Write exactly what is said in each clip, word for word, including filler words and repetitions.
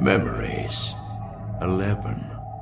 Memories. Eleven.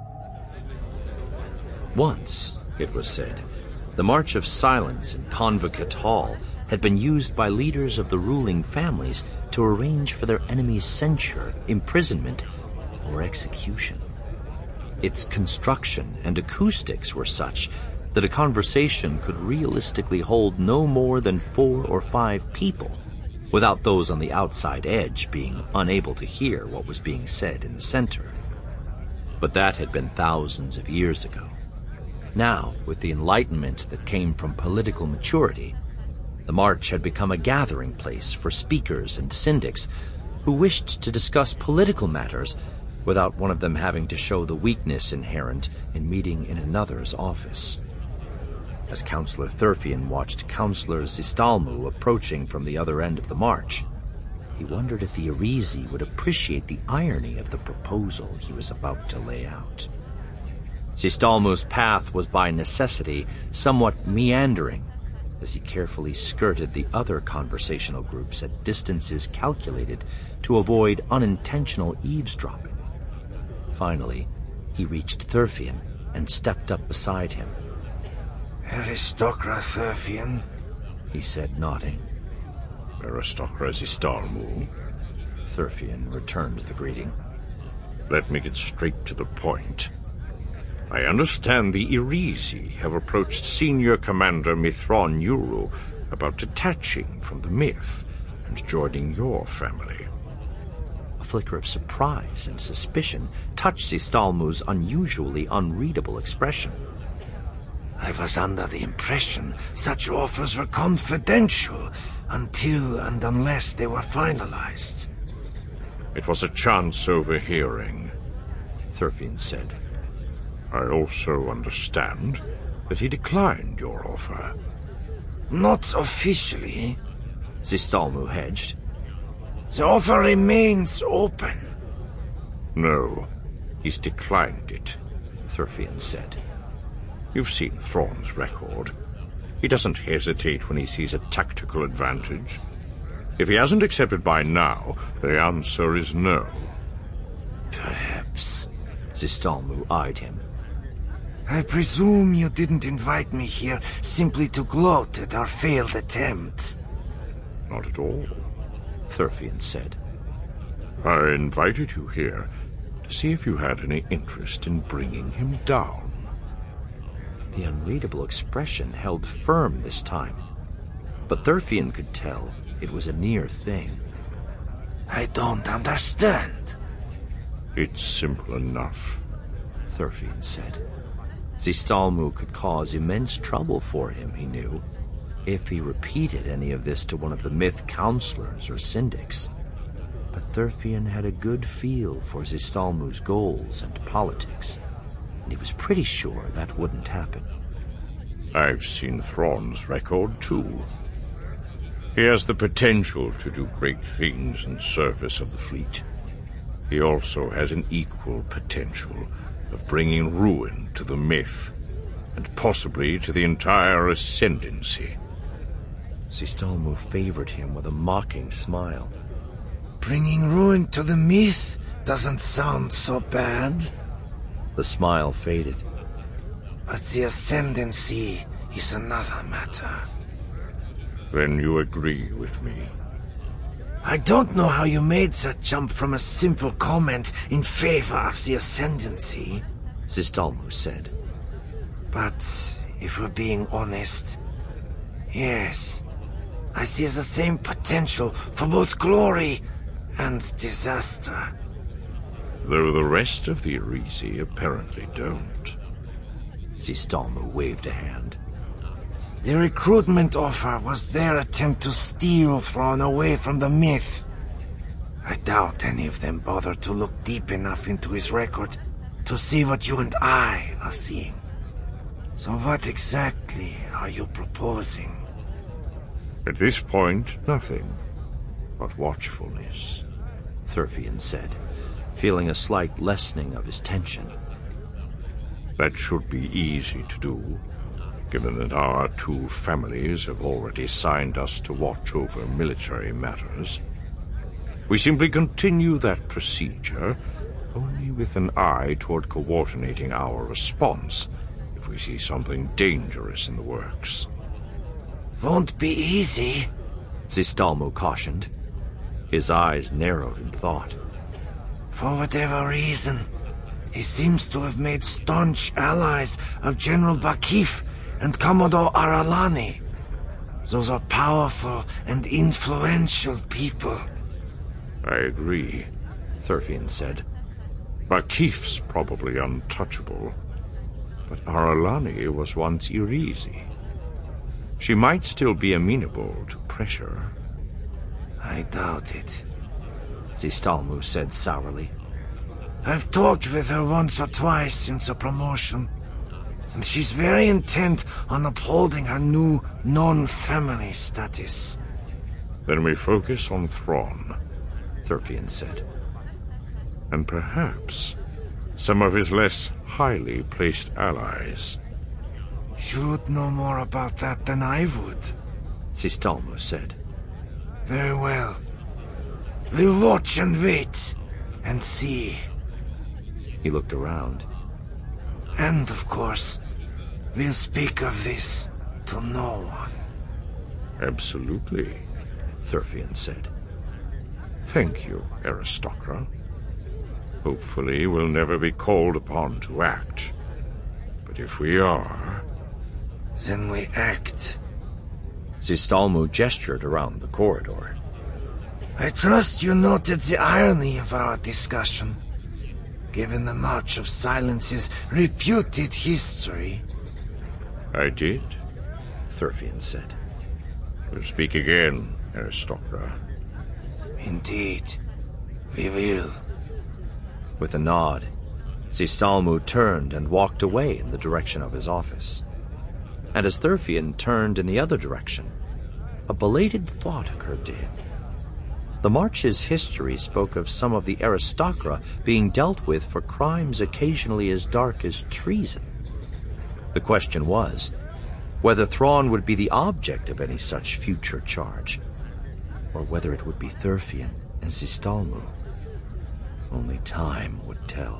Once, it was said, the March of Silence in Convocate Hall had been used by leaders of the ruling families to arrange for their enemies' censure, imprisonment, or execution. Its construction and acoustics were such that a conversation could realistically hold no more than four or five people, without those on the outside edge being unable to hear what was being said in the center. But that had been thousands of years ago. Now, with the enlightenment that came from political maturity, the March had become a gathering place for speakers and syndics who wished to discuss political matters without one of them having to show the weakness inherent in meeting in another's office. As Councillor Thurfian watched Councillor Zistalmu approaching from the other end of the march, he wondered if the Arisi would appreciate the irony of the proposal he was about to lay out. Zistalmu's path was by necessity somewhat meandering, as he carefully skirted the other conversational groups at distances calculated to avoid unintentional eavesdropping. Finally, he reached Thurfian and stepped up beside him. Aristocrat Thurfian, he said, nodding. Aristocrat Zistalmu. Thurfian returned the greeting. Let me get straight to the point. I understand the Arisi have approached Senior Commander Mithron Yuru about detaching from the myth and joining your family. A flicker of surprise and suspicion touched Zistalmu's unusually unreadable expression. I was under the impression such offers were confidential until and unless they were finalized. It was a chance overhearing, Thurfian said. I also understand that he declined your offer. Not officially, Zistalmu hedged. The offer remains open. No, he's declined it, Thurfian said. You've seen Thrawn's record. He doesn't hesitate when he sees a tactical advantage. If he hasn't accepted by now, the answer is no. Perhaps. Zistalmu eyed him. I presume you didn't invite me here simply to gloat at our failed attempt. Not at all, Thurfian said. I invited you here to see if you had any interest in bringing him down. The unreadable expression held firm this time, but Thurfian could tell it was a near thing. I don't understand. It's simple enough, Thurfian said. Zistalmu could cause immense trouble for him, he knew, if he repeated any of this to one of the myth counselors or syndics. But Thurfian had a good feel for Zistalmu's goals and politics, and he was pretty sure that wouldn't happen. I've seen Thrawn's record, too. He has the potential to do great things in service of the fleet. He also has an equal potential of bringing ruin to the myth, and possibly to the entire Ascendancy. Zistalmu favored him with a mocking smile. Bringing ruin to the myth doesn't sound so bad. The smile faded. But the Ascendancy is another matter. Then you agree with me? I don't know how you made that jump from a simple comment in favor of the Ascendancy, Zistalmu said. But if we're being honest, yes, I see the same potential for both glory and disaster. Though the rest of the Arisi apparently don't. Zistalmu waved a hand. The recruitment offer was their attempt to steal Thrawn away from the myth. I doubt any of them bothered to look deep enough into his record to see what you and I are seeing. So what exactly are you proposing? At this point, nothing but watchfulness, Thurfian said, feeling a slight lessening of his tension. That should be easy to do, given that our two families have already signed us to watch over military matters. We simply continue that procedure with an eye toward coordinating our response if we see something dangerous in the works. Won't be easy, Zistalmu cautioned. His eyes narrowed in thought. For whatever reason, he seems to have made staunch allies of General Bakif and Commodore Aralani. Those are powerful and influential people. I agree, Thurfian said. Bakif's probably untouchable, but Aralani was once Irizi. She might still be amenable to pressure. I doubt it, Zistalmu said sourly. I've talked with her once or twice since her promotion, and she's very intent on upholding her new non-family status. Then we focus on Thrawn, Thurfian said. And perhaps some of his less highly placed allies. You'd know more about that than I would, Zistalmu said. Very well. We'll watch and wait, and see. He looked around. And, of course, we'll speak of this to no one. Absolutely, Thurfian said. Thank you, Aristocra. Hopefully we'll never be called upon to act. But if we are... Then we act. Zistalmu gestured around the corridor. I trust you noted the irony of our discussion. Given the March of Silence's reputed history. I did, Thurfian said. We'll speak again, Aristocra. Indeed, we will. With a nod, Zistalmu turned and walked away in the direction of his office. And as Thurfian turned in the other direction, a belated thought occurred to him. The March's history spoke of some of the Aristocra being dealt with for crimes occasionally as dark as treason. The question was whether Thrawn would be the object of any such future charge, or whether it would be Thurfian and Zistalmu. Only time would tell.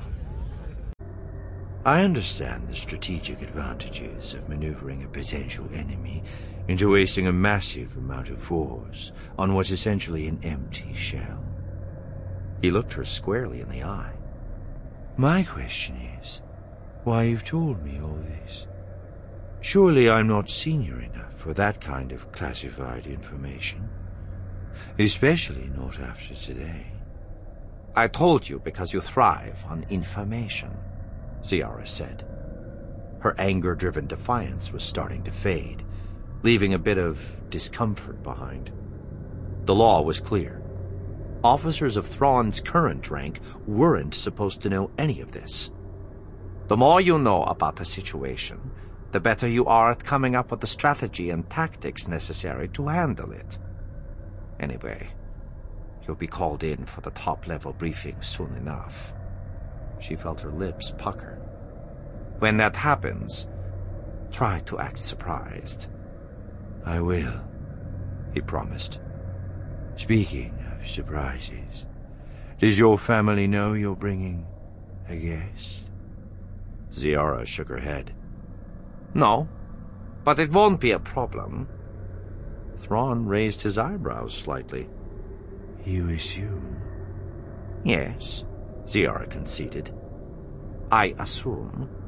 I understand the strategic advantages of maneuvering a potential enemy into wasting a massive amount of force on what's essentially an empty shell. He looked her squarely in the eye. My question is, why you've told me all this? Surely I'm not senior enough for that kind of classified information. Especially not after today. I told you because you thrive on information, Ziara said. Her anger-driven defiance was starting to fade, leaving a bit of discomfort behind. The law was clear. Officers of Thrawn's current rank weren't supposed to know any of this. The more you know about the situation, the better you are at coming up with the strategy and tactics necessary to handle it. Anyway, you'll be called in for the top-level briefing soon enough. She felt her lips pucker. When that happens, try to act surprised. I will, he promised. Speaking of surprises, does your family know you're bringing a guest? Ziara shook her head. No, but it won't be a problem. Thrawn raised his eyebrows slightly. You assume? Yes, Ziara conceded. I assume